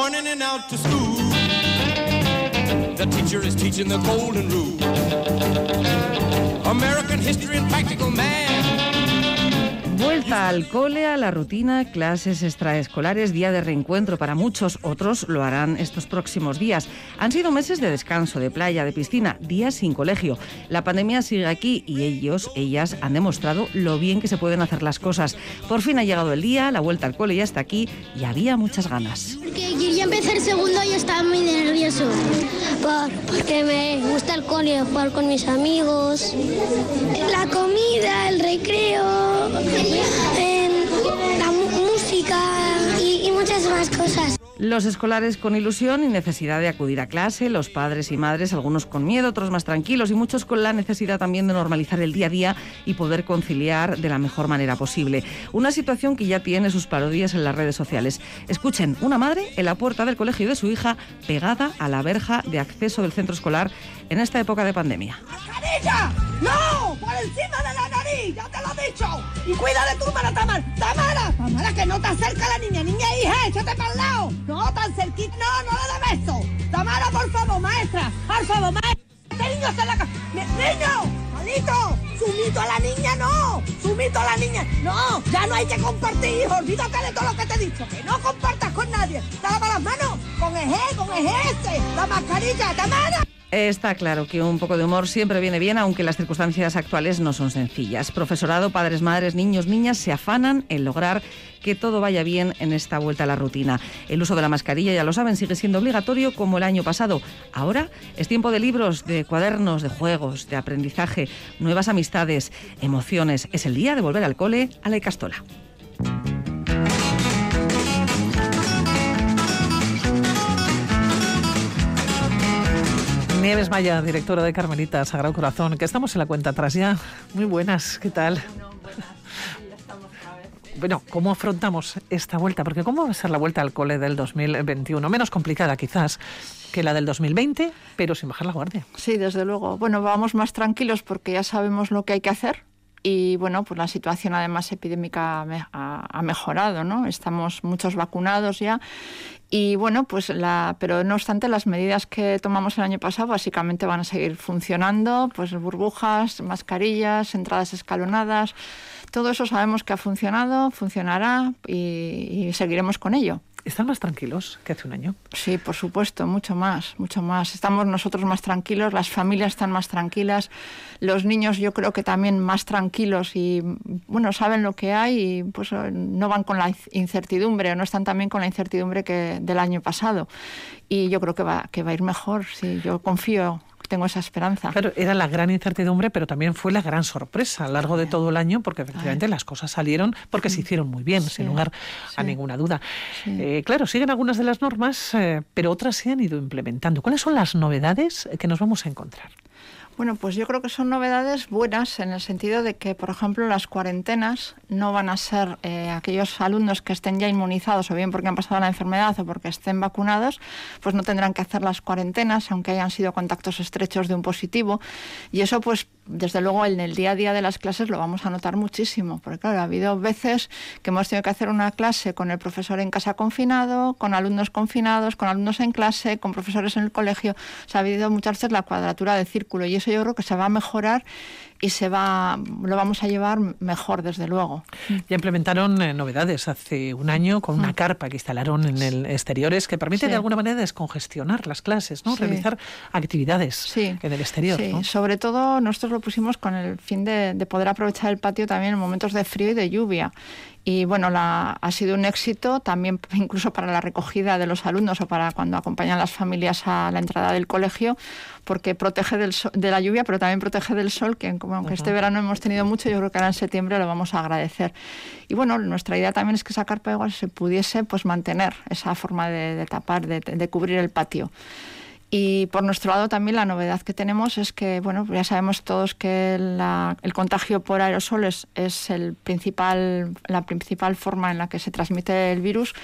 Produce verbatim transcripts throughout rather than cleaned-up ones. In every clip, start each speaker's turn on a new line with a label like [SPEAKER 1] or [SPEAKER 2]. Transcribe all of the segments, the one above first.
[SPEAKER 1] morning and out to school. The teacher is teaching the golden rule. American history and practical math.
[SPEAKER 2] Vuelta al cole, a la rutina, clases extraescolares, día de reencuentro para muchos, otros lo harán estos próximos días. Han sido meses de descanso, de playa, de piscina, días sin colegio. La pandemia sigue aquí y ellos, ellas han demostrado lo bien que se pueden hacer las cosas. Por fin ha llegado el día, la vuelta al cole ya está aquí y había muchas ganas.
[SPEAKER 3] Porque quería empezar segundo y estaba muy nervioso. Por, porque me gusta el cole, jugar con mis amigos, la comida, el recreo, en la música y, y muchas más cosas.
[SPEAKER 2] Los escolares con ilusión y necesidad de acudir a clase, los padres y madres, algunos con miedo, otros más tranquilos y muchos con la necesidad también de normalizar el día a día y poder conciliar de la mejor manera posible. Una situación que ya tiene sus parodias en las redes sociales. Escuchen, una madre en la puerta del colegio de su hija pegada a la verja de acceso del centro escolar en esta época de pandemia.
[SPEAKER 4] ¡Mascarilla! ¡No! ¡Por encima de la nariz! ¡Ya te lo he dicho! ¡Y cuida de tu hermana, Tamara! ¡Tamara! ¡Tamara, que no te acerca la niña! ¡Niña, hija! ¡Échate para el lado! ¡No tan cerquita! ¡No, no le des beso! ¡Tamara, por favor, maestra! ¡Por favor, maestra! ¡Este niño está en la casa! ¡Niño! ¡Malito! ¡Sumito a la niña, no! ¡Sumito a la niña! ¡No! ¡Ya no hay que compartir, hijo! ¡Olvídate de todo lo que te he dicho! ¡Que no compartas con nadie! ¡Te lava las manos! ¡Con eje, con eje este! ¡La mascarilla, Tamara!
[SPEAKER 2] Está claro que un poco de humor siempre viene bien, aunque las circunstancias actuales no son sencillas. Profesorado, padres, madres, niños, niñas se afanan en lograr que todo vaya bien en esta vuelta a la rutina. El uso de la mascarilla, ya lo saben, sigue siendo obligatorio como el año pasado. Ahora es tiempo de libros, de cuadernos, de juegos, de aprendizaje, nuevas amistades, emociones. Es el día de volver al cole a la Icastola.
[SPEAKER 5] Nieves Maya, directora de Carmelita Sagrado Corazón, que estamos en la cuenta atrás ya. Muy buenas, ¿qué tal? Bueno, ¿cómo afrontamos esta vuelta? Porque ¿cómo va a ser la vuelta al cole del dos mil veintiuno? Menos complicada quizás que la del dos mil veinte, pero sin bajar la guardia.
[SPEAKER 6] Sí, desde luego. Bueno, vamos más tranquilos porque ya sabemos lo que hay que hacer. Y bueno, pues la situación además epidémica ha, ha mejorado, ¿no? Estamos muchos vacunados ya. Y bueno, pues la, pero no obstante, las medidas que tomamos el año pasado básicamente van a seguir funcionando, pues burbujas, mascarillas, entradas escalonadas, todo eso sabemos que ha funcionado, funcionará y, y seguiremos con ello.
[SPEAKER 5] ¿Están más tranquilos que hace un año?
[SPEAKER 6] Sí, por supuesto, mucho más, mucho más. Estamos nosotros más tranquilos, las familias están más tranquilas, los niños yo creo que también más tranquilos y, bueno, saben lo que hay y pues no van con la incertidumbre o no están también con la incertidumbre que del año pasado. Y yo creo que va, que va a ir mejor, sí, yo confío. Tengo esa esperanza.
[SPEAKER 5] Claro, era la gran incertidumbre, pero también fue la gran sorpresa a lo largo de todo el año, porque efectivamente las cosas salieron porque se hicieron muy bien, sí, sin lugar sí. a ninguna duda. Sí. Eh, claro, siguen algunas de las normas, eh, pero otras se han ido implementando. ¿Cuáles son las novedades que nos vamos a encontrar?
[SPEAKER 6] Bueno, pues yo creo que son novedades buenas en el sentido de que, por ejemplo, las cuarentenas no van a ser eh, aquellos alumnos que estén ya inmunizados o bien porque han pasado la enfermedad o porque estén vacunados, pues no tendrán que hacer las cuarentenas, aunque hayan sido contactos estrechos de un positivo. Y eso, pues, desde luego, en el día a día de las clases lo vamos a notar muchísimo, porque claro, ha habido veces que hemos tenido que hacer una clase con el profesor en casa confinado, con alumnos confinados, con alumnos en clase, con profesores en el colegio. O sea, ha habido muchas veces la cuadratura del círculo y eso yo creo que se va a mejorar y se va, lo vamos a llevar mejor, desde luego.
[SPEAKER 5] Ya implementaron eh, novedades hace un año con una carpa que instalaron en el exteriores que permite sí. de alguna manera descongestionar las clases, ¿no? Sí. Realizar actividades sí. en el exterior.
[SPEAKER 6] Sí,
[SPEAKER 5] ¿no?
[SPEAKER 6] Sobre todo nosotros lo pusimos con el fin de, de poder aprovechar el patio también en momentos de frío y de lluvia. Y bueno, la, ha sido un éxito también incluso para la recogida de los alumnos o para cuando acompañan las familias a la entrada del colegio, porque protege del sol, de la lluvia, pero también protege del sol, que como aunque uh-huh. este verano hemos tenido mucho, yo creo que ahora en septiembre lo vamos a agradecer. Y bueno, nuestra idea también es que esa carpa igual se pudiese pues mantener esa forma de, de tapar, de, de cubrir el patio. Y por nuestro lado también la novedad que tenemos es que, bueno, ya sabemos todos que la, el contagio por aerosoles es el principal, la principal forma en la que se transmite el virus,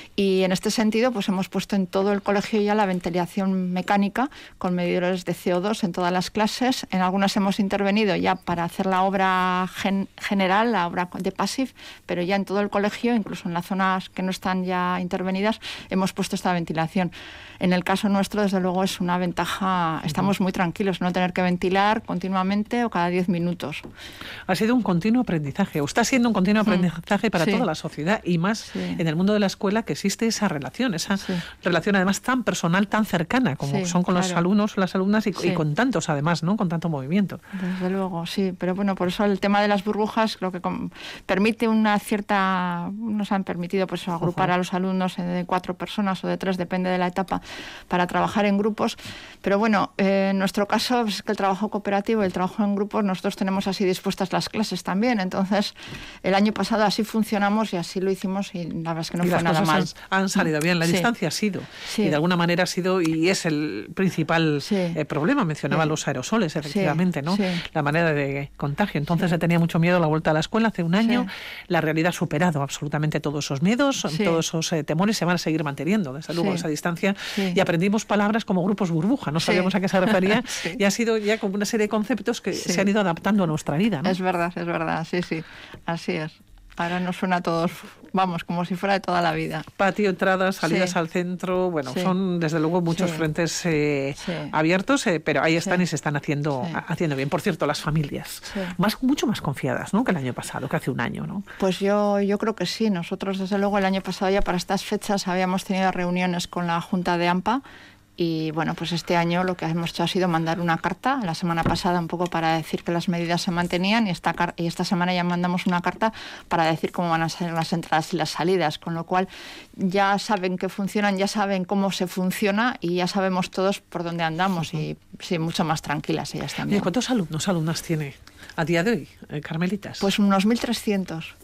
[SPEAKER 6] y en este sentido pues hemos puesto en todo el colegio ya la ventilación mecánica con medidores de C O dos en todas las clases. En algunas hemos intervenido ya para hacer la obra gen, general, la obra de PASIF, pero ya en todo el colegio, incluso en las zonas que no están ya intervenidas, hemos puesto esta ventilación. En el caso nuestro, desde luego, es una ventaja. Estamos muy tranquilos, no tener que ventilar continuamente o cada diez minutos.
[SPEAKER 5] Ha sido un continuo aprendizaje, o está siendo un continuo aprendizaje para sí. toda la sociedad, y más sí. en el mundo de la escuela, que existe esa relación, esa sí. relación además tan personal, tan cercana, como sí, son con claro. los alumnos o las alumnas, y, sí. y con tantos además, ¿no? Con tanto movimiento.
[SPEAKER 6] Desde luego, sí. Pero bueno, por eso el tema de las burbujas creo que permite una cierta... Nos han permitido pues agrupar uh-huh. a los alumnos de cuatro personas o de tres, depende de la etapa, para trabajar en grupos. Pero bueno, eh, en nuestro caso es que el trabajo cooperativo y el trabajo en grupos, nosotros tenemos así dispuestas las clases también. Entonces, el año pasado así funcionamos y así lo hicimos, y la verdad es que no
[SPEAKER 5] y
[SPEAKER 6] fue nada mal.
[SPEAKER 5] Han, han salido bien. La sí. distancia ha sido, sí. y de alguna manera ha sido, y es el principal sí. eh, problema. Mencionaba sí. los aerosoles, efectivamente, sí. ¿no? Sí. La manera de contagio. Entonces sí. se tenía mucho miedo a la vuelta a la escuela hace un año. Sí. La realidad ha superado absolutamente todos esos miedos, sí. todos esos eh, temores se van a seguir manteniendo, desde luego, sí. esa distancia. Sí. Y aprendimos palabras como grupos burbuja, no sabíamos sí. a qué se refería, sí. y ha sido ya como una serie de conceptos que sí. se han ido adaptando a nuestra vida, ¿no?
[SPEAKER 6] Es verdad, es verdad, sí, sí, así es. Ahora nos suena a todos, vamos, como si fuera de toda la vida.
[SPEAKER 5] Patio, entradas, salidas sí. al centro, bueno, sí. son desde luego muchos sí. frentes eh, sí. abiertos, eh, pero ahí están sí. y se están haciendo sí. haciendo bien. Por cierto, las familias, sí. más mucho más confiadas, ¿no?, que el año pasado, que hace un año, ¿no?
[SPEAKER 6] Pues yo, yo creo que sí. Nosotros, desde luego, el año pasado ya para estas fechas habíamos tenido reuniones con la Junta de AMPA. Y bueno, pues este año lo que hemos hecho ha sido mandar una carta, la semana pasada un poco para decir que las medidas se mantenían, y esta, y esta semana ya mandamos una carta para decir cómo van a ser las entradas y las salidas, con lo cual ya saben que funcionan, ya saben cómo se funciona y ya sabemos todos por dónde andamos, y sí, mucho más tranquilas ellas también.
[SPEAKER 5] ¿Y cuántos alumnos, alumnas tiene a día de hoy, eh, Carmelitas?
[SPEAKER 6] Pues unos mil trescientos.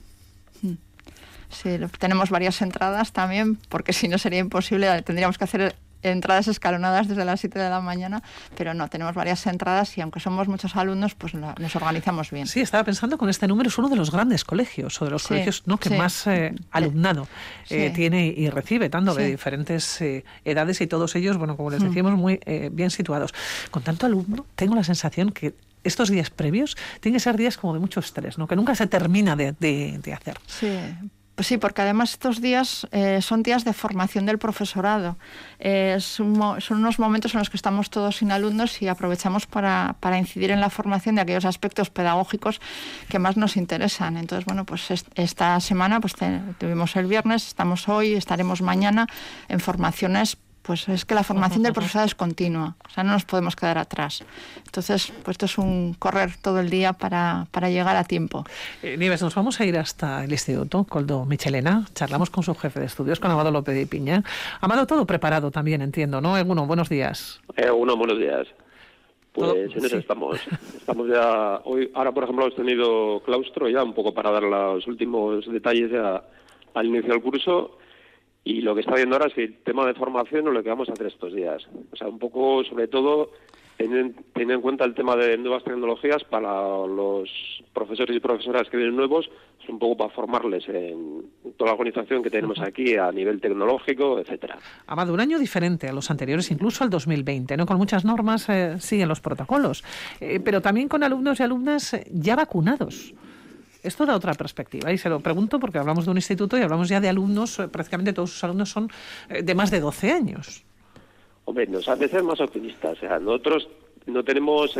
[SPEAKER 6] Sí, tenemos varias entradas también, porque si no sería imposible, tendríamos que hacer entradas escalonadas desde las siete de la mañana, pero no, tenemos varias entradas y aunque somos muchos alumnos, pues la, nos organizamos bien.
[SPEAKER 5] Sí, estaba pensando con este número, es uno de los grandes colegios, o de los sí, colegios ¿no? que sí. más eh, alumnado sí. eh, tiene y recibe, tanto sí. de diferentes eh, edades, y todos ellos, bueno, como les decíamos, muy eh, bien situados. Con tanto alumno, tengo la sensación que estos días previos tienen que ser días como de mucho estrés, ¿no?, que nunca se termina de, de, de hacer.
[SPEAKER 6] Sí. Pues sí, porque además estos días eh, son días de formación del profesorado. Eh, son, son unos momentos en los que estamos todos sin alumnos y aprovechamos para, para incidir en la formación de aquellos aspectos pedagógicos que más nos interesan. Entonces, bueno, pues est- esta semana pues te, tuvimos el viernes, estamos hoy, estaremos mañana en formaciones. Pues es que la formación del profesorado es continua, o sea, no nos podemos quedar atrás. Entonces, pues esto es un correr todo el día para, para llegar a tiempo.
[SPEAKER 5] Eh, Nieves, nos vamos a ir hasta el Instituto Koldo Mitxelena. Charlamos con su jefe de estudios, con Amado López de Ipiña. Amado, todo preparado también, entiendo, ¿no? Eguno, buenos días.
[SPEAKER 7] Eh, uno, buenos días. Pues en eso sí. estamos. Estamos ya hoy. Ahora, por ejemplo, hemos tenido claustro ya un poco para dar los últimos detalles ya al inicio del curso. Y lo que está viendo ahora es el tema de formación o lo que vamos a hacer estos días. O sea, un poco, sobre todo, teniendo en cuenta el tema de nuevas tecnologías para los profesores y profesoras que vienen nuevos, es un poco para formarles en toda la organización que tenemos aquí a nivel tecnológico, etcétera.
[SPEAKER 5] Amado, un año diferente a los anteriores, incluso al dos mil veinte, ¿no? Con muchas normas eh, siguen los protocolos, eh, pero también con alumnos y alumnas ya vacunados. Esto da otra perspectiva, y se lo pregunto porque hablamos de un instituto y hablamos ya de alumnos, prácticamente todos sus alumnos son de más de doce años.
[SPEAKER 7] Hombre, nos hace ser más optimistas. O sea, nosotros no tenemos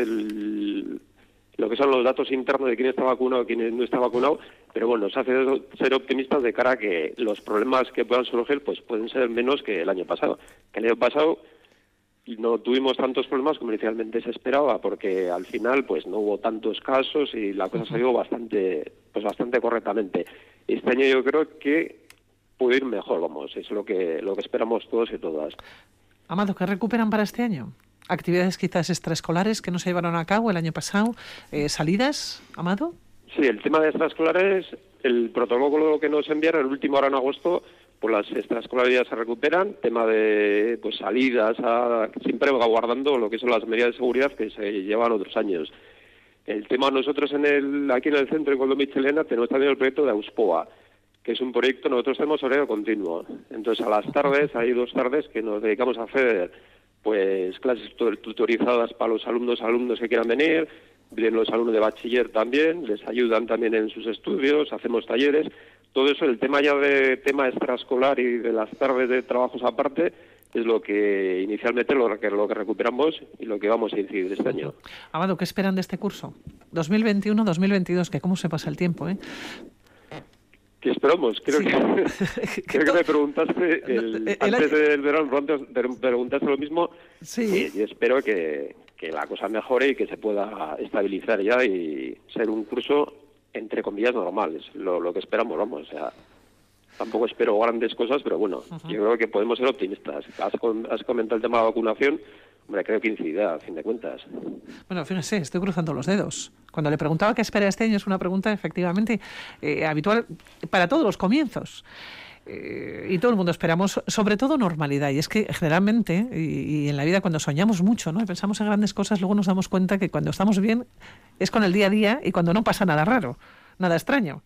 [SPEAKER 7] el, lo que son los datos internos de quién está vacunado y quién no está vacunado, pero bueno, nos hace ser optimistas de cara a que los problemas que puedan surgir pues pueden ser menos que el año pasado. Que el año pasado no tuvimos tantos problemas como inicialmente se esperaba, porque al final pues no hubo tantos casos y la cosa salió bastante pues bastante correctamente. Este año yo creo que puede ir mejor, vamos, es lo que lo que esperamos todos y todas.
[SPEAKER 5] Amado, ¿qué recuperan para este año? Actividades quizás extraescolares que no se llevaron a cabo el año pasado, eh, salidas, Amado.
[SPEAKER 7] Sí, el tema de extraescolares el protocolo que nos enviaron el último hora en agosto, pues las extraescolaridades se recuperan, tema de pues salidas, a, siempre guardando lo que son las medidas de seguridad que se llevan otros años. El tema nosotros en el aquí en el centro de Koldo Mitxelena tenemos también el proyecto de Auspoa, que es un proyecto, nosotros tenemos horario continuo. Entonces a las tardes, hay dos tardes que nos dedicamos a hacer pues clases tutorizadas para los alumnos, alumnos que quieran venir, vienen los alumnos de bachiller también, les ayudan también en sus estudios, hacemos talleres. Todo eso, el tema ya de tema extraescolar y de las tardes de trabajos aparte, es lo que inicialmente lo que, lo que recuperamos y lo que vamos a incidir este año.
[SPEAKER 5] Amado, ¿qué esperan de este curso? dos mil veintiuno dos mil veintidós, que cómo se pasa el tiempo, ¿eh?
[SPEAKER 7] ¿Qué esperamos? Creo, sí. que, creo que me preguntaste el, el, antes el... del verano, antes me preguntaste lo mismo. Sí. Y, y espero que, que la cosa mejore y que se pueda estabilizar ya y ser un curso entre comillas normales, lo, lo que esperamos, vamos, o sea, tampoco espero grandes cosas, pero bueno, uh-huh. yo creo que podemos ser optimistas. Has, has comentado el tema de la vacunación, hombre, creo que incidirá, a fin de cuentas.
[SPEAKER 5] Bueno, fíjese, estoy cruzando los dedos. Cuando le preguntaba qué espera este año, es una pregunta efectivamente eh, habitual para todos los comienzos. Eh, y todo el mundo esperamos, sobre todo, normalidad. Y es que generalmente, y, y en la vida cuando soñamos mucho, ¿no? Y pensamos en grandes cosas, luego nos damos cuenta que cuando estamos bien es con el día a día y cuando no pasa nada raro, nada extraño.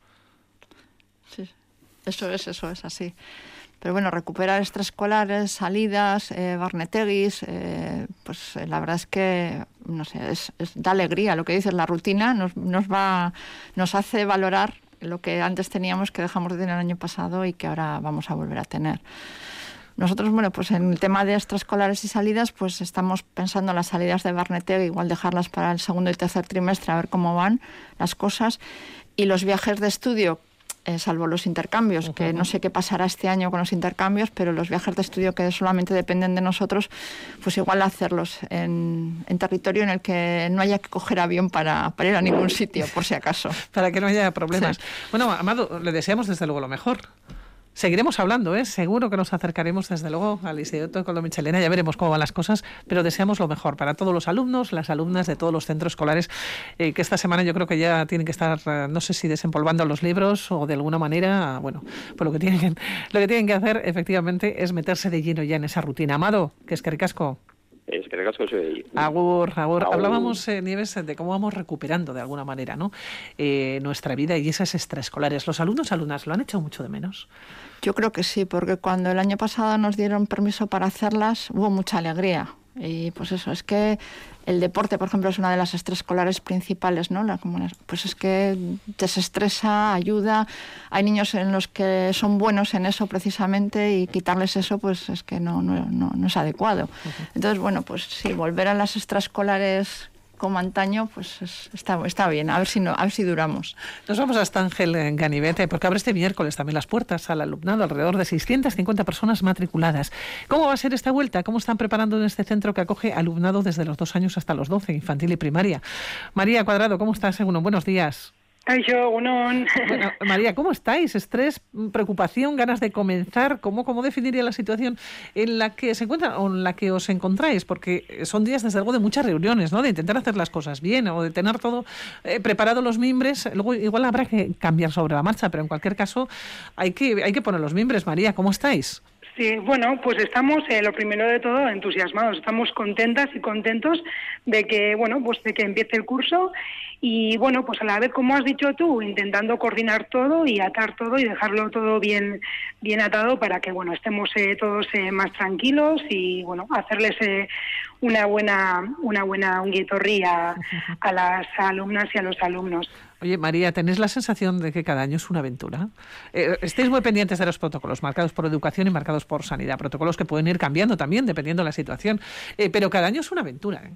[SPEAKER 6] Sí, eso es, eso es así. Pero bueno, recuperar extraescolares, salidas, eh, barneteguis, eh, pues eh, la verdad es que, no sé, es, es, da alegría. Lo que dices, la rutina nos, nos va, nos hace valorar lo que antes teníamos, que dejamos de tener el año pasado y que ahora vamos a volver a tener. Nosotros, bueno, pues en el tema de extraescolares y salidas, pues estamos pensando en las salidas de Barnetegui, igual dejarlas para el segundo y tercer trimestre, a ver cómo van las cosas. Y los viajes de estudio, eh, salvo los intercambios, uh-huh. que no sé qué pasará este año con los intercambios, pero los viajes de estudio que solamente dependen de nosotros, pues igual hacerlos en, en territorio en el que no haya que coger avión para, para ir a ningún sitio, por si acaso.
[SPEAKER 5] Para que no haya problemas. Sí. Bueno, Amado, le deseamos desde luego lo mejor. Seguiremos hablando, ¿eh? Seguro que nos acercaremos desde luego al Instituto de Koldo Mitxelena, ya veremos cómo van las cosas, pero deseamos lo mejor para todos los alumnos, las alumnas de todos los centros escolares, eh, que esta semana yo creo que ya tienen que estar, eh, no sé si desempolvando los libros o de alguna manera, bueno, pues lo que tienen, lo que tienen que hacer efectivamente es meterse de lleno ya en esa rutina. Amado, que es que ricasco.
[SPEAKER 7] Es que ricasco soy.
[SPEAKER 5] Agur, agur. agur. Hablábamos, eh, Nieves, de cómo vamos recuperando de alguna manera, ¿no? Eh, nuestra vida y esas extraescolares. ¿Los alumnos, alumnas, lo han hecho mucho de menos?
[SPEAKER 6] Yo creo que sí, porque cuando el año pasado nos dieron permiso para hacerlas, hubo mucha alegría. Y pues eso, es que el deporte, por ejemplo, es una de las extraescolares principales, ¿no? La, como las, pues es que desestresa, ayuda. Hay niños en los que son buenos en eso precisamente y quitarles eso, pues es que no, no, no, no es adecuado. Uh-huh. Entonces, bueno, pues sí, volver a las extraescolares como antaño, pues es, está, está bien, a ver si no, a ver si duramos.
[SPEAKER 5] Nos vamos hasta Ángel en Ganivete, porque abre este miércoles también las puertas al alumnado, alrededor de seiscientas cincuenta personas matriculadas. ¿Cómo va a ser esta vuelta? ¿Cómo están preparando en este centro que acoge alumnado desde los dos años hasta los doce, infantil y primaria? María Cuadrado, ¿cómo estás? Bueno, buenos días.
[SPEAKER 8] Yo, bueno,
[SPEAKER 5] María, ¿cómo estáis? ¿Estrés, preocupación, ganas de comenzar? ¿Cómo, cómo definiría la situación en la que se encuentran o en la que os encontráis? Porque son días, desde luego, de muchas reuniones, ¿no? De intentar hacer las cosas bien o de tener todo eh, preparado los mimbres. Luego igual habrá que cambiar sobre la marcha, pero en cualquier caso hay que, hay que poner los mimbres. María, ¿cómo estáis?
[SPEAKER 8] Sí, bueno, pues estamos, eh, lo primero de todo, entusiasmados. Estamos contentas y contentos de que, bueno, pues de que empiece el curso y, bueno, pues a la vez, como has dicho tú, intentando coordinar todo y atar todo y dejarlo todo bien, bien atado para que, bueno, estemos eh, todos eh, más tranquilos y, bueno, hacerles eh, una buena, una buena unguitorría a las alumnas y a los alumnos.
[SPEAKER 5] Oye, María, ¿tenéis la sensación de que cada año es una aventura? Eh, estáis muy pendientes de los protocolos marcados por educación y marcados por sanidad, protocolos que pueden ir cambiando también dependiendo de la situación, eh, pero cada año es una aventura, ¿eh?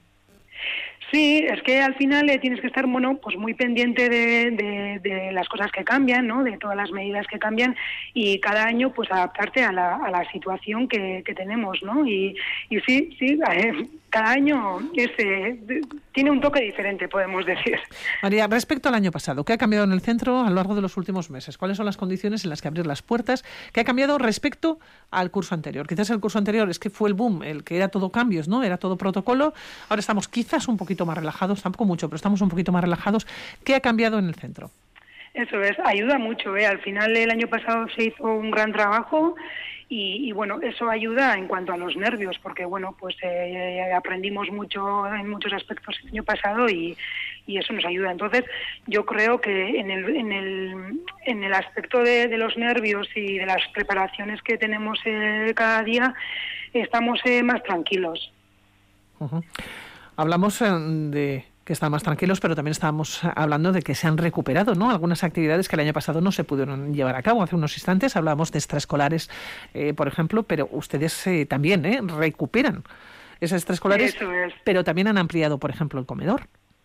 [SPEAKER 8] Sí, es que al final eh, tienes que estar, bueno, pues muy pendiente de, de, de las cosas que cambian, ¿no? De todas las medidas que cambian y cada año pues adaptarte a la, a la situación que, que tenemos, ¿no? Y, y sí, sí, eh, cada año es, eh, tiene un toque diferente, podemos decir.
[SPEAKER 5] María, respecto al año pasado, ¿qué ha cambiado en el centro a lo largo de los últimos meses? ¿Cuáles son las condiciones en las que abrir las puertas? ¿Qué ha cambiado respecto al curso anterior? Quizás el curso anterior es que fue el boom, el que era todo cambios, ¿no? Era todo protocolo. Ahora estamos quizás un poquito más relajados, tampoco mucho, pero estamos un poquito más relajados. ¿Qué ha cambiado en el centro?
[SPEAKER 8] Eso es, ayuda mucho, ¿eh? Al final el año pasado se hizo un gran trabajo y, y bueno, eso ayuda en cuanto a los nervios, porque bueno, pues eh, aprendimos mucho en muchos aspectos el año pasado y, y eso nos ayuda. Entonces, yo creo que en el en el, en el aspecto de, de los nervios y de las preparaciones que tenemos eh, cada día, estamos eh, más tranquilos.
[SPEAKER 5] Uh-huh. Hablamos eh, de que están más tranquilos, pero también estábamos hablando de que se han recuperado, ¿no?, algunas actividades que el año pasado no se pudieron llevar a cabo. Hace unos instantes hablábamos de extraescolares, eh, por ejemplo, pero ustedes eh, también eh, recuperan esas extraescolares,
[SPEAKER 8] Eso es.
[SPEAKER 5] Pero también han ampliado, por ejemplo, el comedor.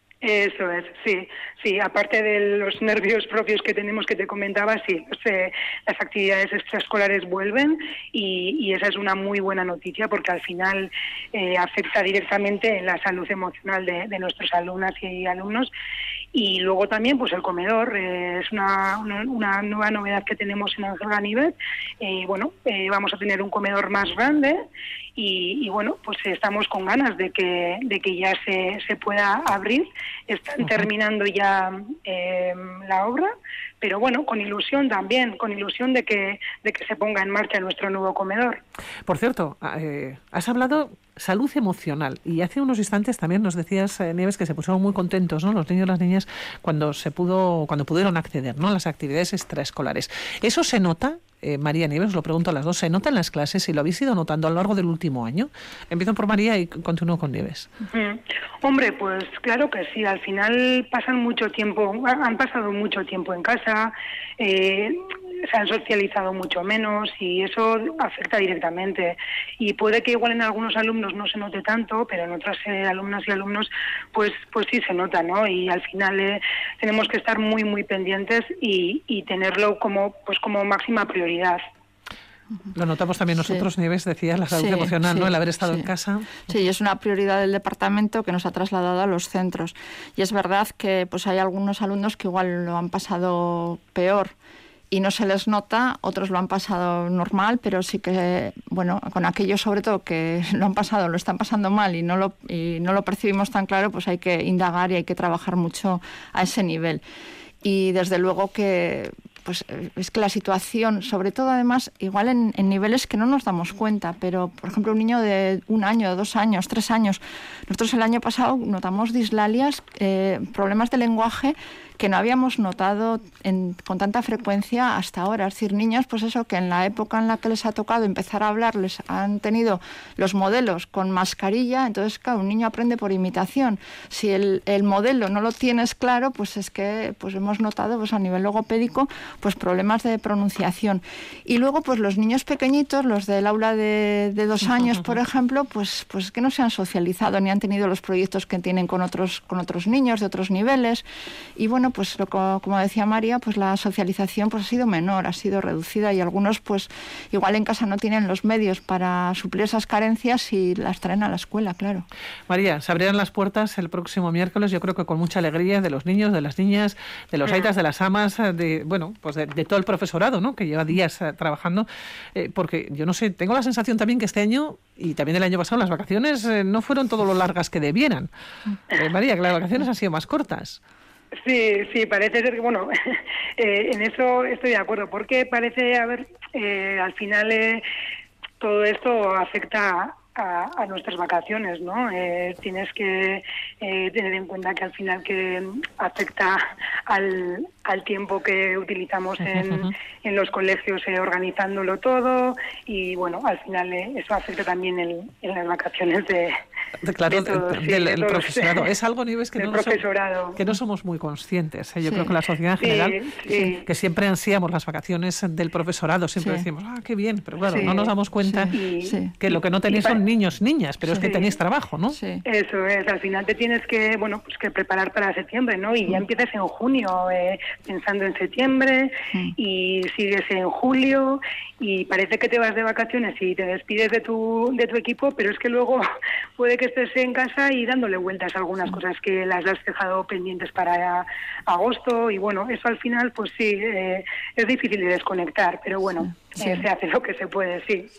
[SPEAKER 8] Eso es, sí, sí, aparte de los nervios propios que tenemos que te comentaba, sí, pues, eh, las actividades extraescolares vuelven y, y esa es una muy buena noticia porque al final eh, afecta directamente en la salud emocional de, de nuestros alumnas y alumnos. Y luego también pues el comedor, eh, es una, una, una nueva novedad que tenemos en Ángel Ganivet. Eh, bueno, eh, vamos a tener un comedor más grande y, y bueno, pues estamos con ganas de que de que ya se, se pueda abrir. Están terminando ya eh, la obra, pero bueno, con ilusión también, con ilusión de que de que se ponga en marcha nuestro nuevo comedor.
[SPEAKER 5] Por cierto, eh, has hablado salud emocional y hace unos instantes también nos decías, eh, Nieves, que se pusieron muy contentos, ¿no?, los niños y las niñas cuando se pudo cuando pudieron acceder, ¿no?, a las actividades extraescolares. ¿Eso se nota? Eh, María, Nieves, os lo pregunto a las dos, ¿se nota en las clases y lo habéis ido notando a lo largo del último año? Empiezo por María y continúo con Nieves.
[SPEAKER 8] Mm. Hombre, pues claro que sí, al final pasan mucho tiempo, han pasado mucho tiempo en casa, eh, se han socializado mucho menos y eso afecta directamente. Y puede que igual en algunos alumnos no se note tanto, pero en otras eh, alumnas y alumnos pues pues sí se nota, ¿no? Y al final eh, tenemos que estar muy muy pendientes y, y tenerlo como pues como máxima prioridad.
[SPEAKER 5] Lo notamos también nosotros, sí. Nieves, decías, la salud
[SPEAKER 6] sí,
[SPEAKER 5] emocional,
[SPEAKER 6] sí,
[SPEAKER 5] ¿no?, el haber estado
[SPEAKER 6] sí.
[SPEAKER 5] en casa.
[SPEAKER 6] Sí, es una prioridad del departamento que nos ha trasladado a los centros. Y es verdad que pues hay algunos alumnos que igual lo han pasado peor y no se les nota, otros lo han pasado normal, pero sí que, bueno, con aquellos sobre todo que lo han pasado, lo están pasando mal y no lo, y no lo percibimos tan claro, pues hay que indagar y hay que trabajar mucho a ese nivel. Y desde luego que pues es que la situación, sobre todo además, igual en, en niveles que no nos damos cuenta, pero por ejemplo un niño de un año, dos años, tres años, nosotros el año pasado notamos dislalias, eh, problemas de lenguaje que no habíamos notado en, con tanta frecuencia hasta ahora. Es decir, niños, pues eso, que en la época en la que les ha tocado empezar a hablar, les han tenido los modelos con mascarilla, entonces, claro, un niño aprende por imitación. Si el, el modelo no lo tienes claro, pues es que pues hemos notado pues a nivel logopédico pues problemas de pronunciación. Y luego, pues los niños pequeñitos, los del aula de, de dos años, por ejemplo, pues, pues que no se han socializado ni han tenido los proyectos que tienen con otros, con otros niños de otros niveles. Y bueno, pues lo, como decía María, pues la socialización pues ha sido menor, ha sido reducida y algunos pues igual en casa no tienen los medios para suplir esas carencias y las traen a la escuela, claro.
[SPEAKER 5] María, se abrirán las puertas el próximo miércoles, yo creo que con mucha alegría de los niños, de las niñas, de los aitas, de las amas, de bueno, pues de, de todo el profesorado, ¿no?, que lleva días uh, trabajando, eh, porque yo no sé, tengo la sensación también que este año y también el año pasado las vacaciones eh, no fueron todo lo largas que debieran. Eh, María, que las vacaciones han sido más cortas.
[SPEAKER 8] Sí, sí, parece ser que, bueno, eh, en eso estoy de acuerdo, porque parece, a ver, eh, al final eh, todo esto afecta a, a nuestras vacaciones, ¿no? Eh, tienes que eh, tener en cuenta que al final que afecta al, al tiempo que utilizamos en, en los colegios eh, organizándolo todo y, bueno, al final eh, eso afecta también en, en las vacaciones de...
[SPEAKER 5] Claro,
[SPEAKER 8] de todos,
[SPEAKER 5] del,
[SPEAKER 8] sí,
[SPEAKER 5] del
[SPEAKER 8] de
[SPEAKER 5] el
[SPEAKER 8] todos,
[SPEAKER 5] profesorado. Es algo, Nieves, que no,
[SPEAKER 8] so,
[SPEAKER 5] que no somos muy conscientes. ¿eh? Yo
[SPEAKER 6] sí.
[SPEAKER 5] creo que la sociedad en general,
[SPEAKER 8] sí, sí.
[SPEAKER 5] que siempre ansiamos las vacaciones del profesorado, siempre sí. decimos, ah, qué bien, pero claro, sí. no nos damos cuenta
[SPEAKER 8] sí.
[SPEAKER 5] que lo que no tenéis son niños, niñas, pero sí. es que tenéis trabajo, ¿no?
[SPEAKER 6] Sí.
[SPEAKER 8] Eso es, al final te tienes que, bueno, pues que preparar para septiembre, ¿no? Y ya empiezas en junio, eh, pensando en septiembre, sí. y sigues en julio, y parece que te vas de vacaciones y te despides de tu de tu equipo, pero es que luego puede que estés en casa y dándole vueltas a algunas cosas que las has dejado pendientes para agosto, y bueno, eso al final pues sí, eh, es difícil de desconectar, pero bueno, sí, sí. Eh, se hace lo que se puede, sí.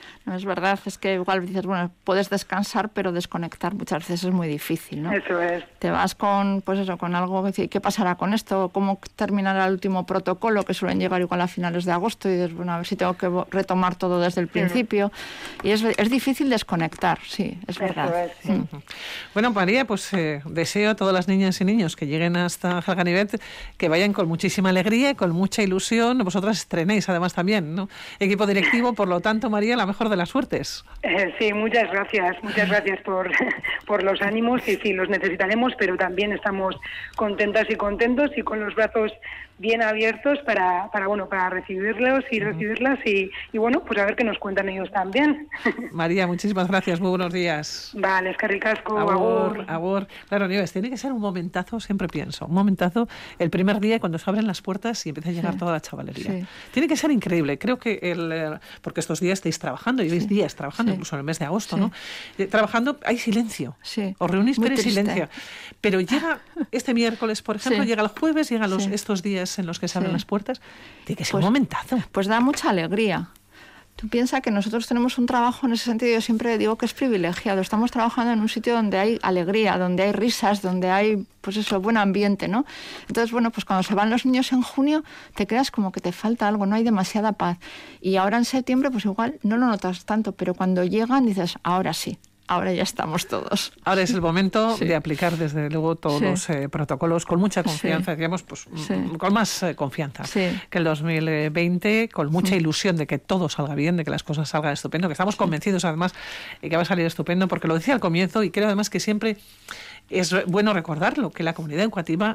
[SPEAKER 6] No, es verdad, es que igual dices, bueno, puedes descansar, pero desconectar muchas veces es muy difícil, ¿no?
[SPEAKER 8] Eso es.
[SPEAKER 6] Te vas con, pues eso, con algo que decir, ¿qué pasará con esto? ¿Cómo terminará el último protocolo? Que suelen llegar igual a finales de agosto y dices, bueno, a ver si tengo que retomar todo desde el principio. Sí. Y es, es difícil desconectar, sí, es verdad.
[SPEAKER 8] Es, sí.
[SPEAKER 6] Mm.
[SPEAKER 5] Bueno, María, pues eh, deseo a todas las niñas y niños que lleguen hasta Jalganivet que vayan con muchísima alegría y con mucha ilusión. Vosotras estrenéis además también, ¿no? Equipo directivo, por lo tanto, María, la mejor de las suertes.
[SPEAKER 8] Eh, sí, muchas gracias, muchas gracias por, por los ánimos y sí, los necesitaremos, pero también estamos contentas y contentos y con los brazos bien abiertos para, para bueno, para recibirlos y recibirlas y, y bueno, pues a ver qué nos cuentan ellos también.
[SPEAKER 5] María, muchísimas gracias, muy buenos días.
[SPEAKER 8] Vale, eskerrik asko,
[SPEAKER 5] agur,
[SPEAKER 8] agur.
[SPEAKER 5] agur. Claro, Nieves, tiene que ser un momentazo, siempre pienso, un momentazo el primer día cuando se abren las puertas y empieza a llegar sí. toda la chavalería. Sí. Tiene que ser increíble, creo que el, porque estos días estáis trabajando, lleváis sí. días trabajando, sí. incluso en el mes de agosto, sí. ¿no? Eh, trabajando, hay silencio,
[SPEAKER 6] sí.
[SPEAKER 5] os reunís
[SPEAKER 6] Muy
[SPEAKER 5] pero hay
[SPEAKER 6] triste.
[SPEAKER 5] silencio. Pero llega este miércoles, por ejemplo,
[SPEAKER 6] sí.
[SPEAKER 5] llega el jueves, llegan los,
[SPEAKER 6] sí.
[SPEAKER 5] estos días en los que se abren
[SPEAKER 6] sí.
[SPEAKER 5] las puertas, tiene que ser
[SPEAKER 6] pues,
[SPEAKER 5] un momentazo.
[SPEAKER 6] Pues da mucha alegría. Tú piensas que nosotros tenemos un trabajo en ese sentido, yo siempre digo que es privilegiado. Estamos trabajando en un sitio donde hay alegría, donde hay risas, donde hay, pues eso, buen ambiente, ¿no? Entonces, bueno, pues cuando se van los niños en junio, te quedas como que te falta algo, no hay demasiada paz. Y ahora en septiembre, pues igual no lo notas tanto, pero cuando llegan dices, ahora sí. Ahora ya estamos todos.
[SPEAKER 5] Ahora es el momento sí. de aplicar, desde luego, todos
[SPEAKER 6] sí.
[SPEAKER 5] los eh, protocolos con mucha confianza, sí. digamos, pues sí. con más eh, confianza
[SPEAKER 6] sí.
[SPEAKER 5] que el dos mil veinte, con mucha sí. ilusión de que todo salga bien, de que las cosas salgan estupendo, que estamos sí. convencidos, además, de que va a salir estupendo, porque lo decía al comienzo y creo, además, que siempre es bueno recordarlo, que la comunidad educativa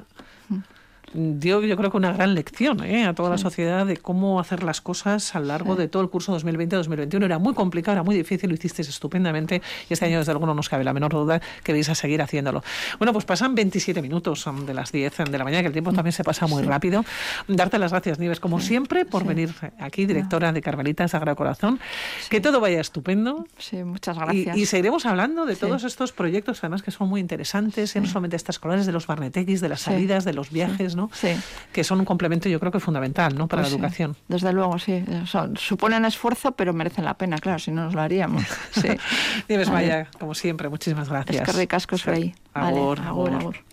[SPEAKER 5] dio, yo creo que una gran lección ¿eh? a toda sí. la sociedad de cómo hacer las cosas a lo largo sí. de todo el curso dos mil veinte dos mil veintiuno. Era muy complicado, era muy difícil, lo hicisteis estupendamente y este año desde luego no nos cabe la menor duda que vais a seguir haciéndolo. Bueno, pues pasan veintisiete minutos de las diez de la mañana, que el tiempo también se pasa muy sí. rápido. Darte las gracias, Nieves, como sí. siempre, por sí. venir aquí, directora de Carmelitas Sagrado Corazón. Sí. Que todo vaya estupendo.
[SPEAKER 6] Sí, muchas gracias.
[SPEAKER 5] Y, y seguiremos hablando de
[SPEAKER 6] sí.
[SPEAKER 5] todos estos proyectos, además que son muy interesantes, sí. no solamente extraescolares, de los barnetequis, de las sí. salidas, de los viajes, ¿no?
[SPEAKER 6] Sí.
[SPEAKER 5] que son un complemento, yo creo que fundamental, ¿no? Para pues la educación.
[SPEAKER 6] Sí, desde luego, sí. Son, suponen esfuerzo, pero merecen la pena, claro, si no nos lo haríamos. Sí.
[SPEAKER 5] Nieves Maya, como siempre, muchísimas gracias.
[SPEAKER 6] Es que ricasco soy.
[SPEAKER 5] Agur,
[SPEAKER 6] vale, agur, agur. agur.